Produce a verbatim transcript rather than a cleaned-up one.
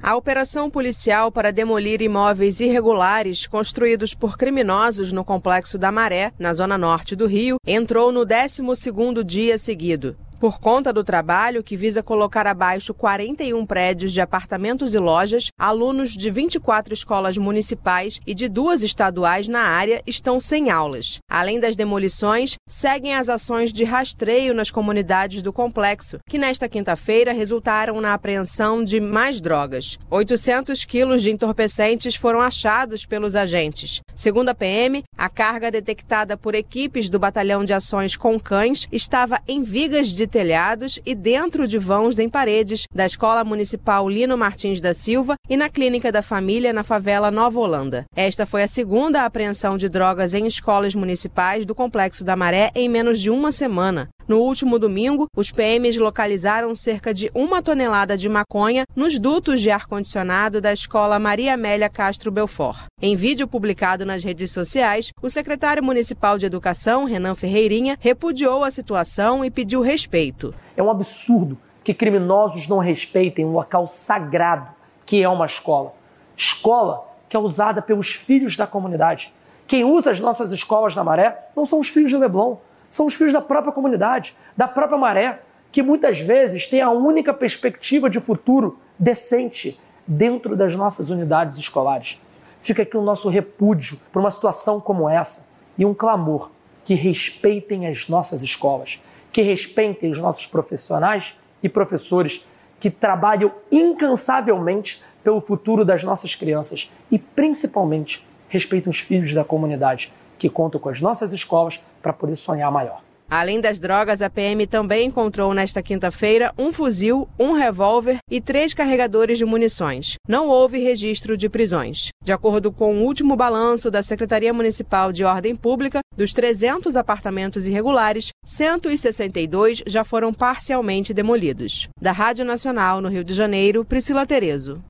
A operação policial para demolir imóveis irregulares construídos por criminosos no Complexo da Maré, na zona norte do Rio, entrou no décimo segundo dia seguido. Por conta do trabalho, que visa colocar abaixo quarenta e um prédios de apartamentos e lojas, alunos de vinte e quatro escolas municipais e de duas estaduais na área estão sem aulas. Além das demolições, seguem as ações de rastreio nas comunidades do complexo, que nesta quinta-feira resultaram na apreensão de mais drogas. oitocentos quilos de entorpecentes foram achados pelos agentes. Segundo a P M, a carga detectada por equipes do Batalhão de Ações com Cães estava em vigas de telhados e dentro de vãos em paredes da Escola Municipal Lino Martins da Silva e na Clínica da Família na favela Nova Holanda. Esta foi a segunda apreensão de drogas em escolas municipais do Complexo da Maré em menos de uma semana. No último domingo, os P Ms localizaram cerca de uma tonelada de maconha nos dutos de ar-condicionado da Escola Maria Amélia Castro Belfort. Em vídeo publicado nas redes sociais, o secretário municipal de Educação, Renan Ferreirinha, repudiou a situação e pediu respeito. É um absurdo que criminosos não respeitem um local sagrado, que é uma escola. Escola que é usada pelos filhos da comunidade. Quem usa as nossas escolas na Maré não são os filhos de Leblon, são os filhos da própria comunidade, da própria Maré, que muitas vezes tem a única perspectiva de futuro decente dentro das nossas unidades escolares. Fica aqui o nosso repúdio por uma situação como essa e um clamor que respeitem as nossas escolas, que respeitem os nossos profissionais e professores que trabalham incansavelmente pelo futuro das nossas crianças e, principalmente, respeitem os filhos da comunidade que contam com as nossas escolas para poder sonhar maior. Além das drogas, a P M também encontrou nesta quinta-feira um fuzil, um revólver e três carregadores de munições. Não houve registro de prisões. De acordo com o último balanço da Secretaria Municipal de Ordem Pública, dos trezentos apartamentos irregulares, cento e sessenta e dois já foram parcialmente demolidos. Da Rádio Nacional, no Rio de Janeiro, Priscila Terezo.